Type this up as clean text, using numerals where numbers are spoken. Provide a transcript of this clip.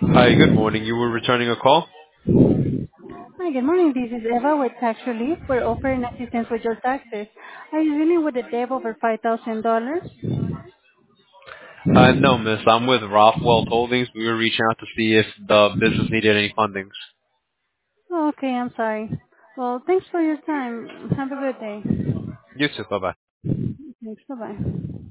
Hi, good morning. You were returning a call? Hi, good morning. This is Eva with Tax Relief. We're offering assistance with your taxes. Are you dealing with a debt over $5,000? No, miss. I'm with Rothwell Holdings. We were reaching out to see if the business needed any fundings. Oh, okay, I'm sorry. Well, thanks for your time. Have a good day. You too. Bye-bye. Thanks. Bye-bye.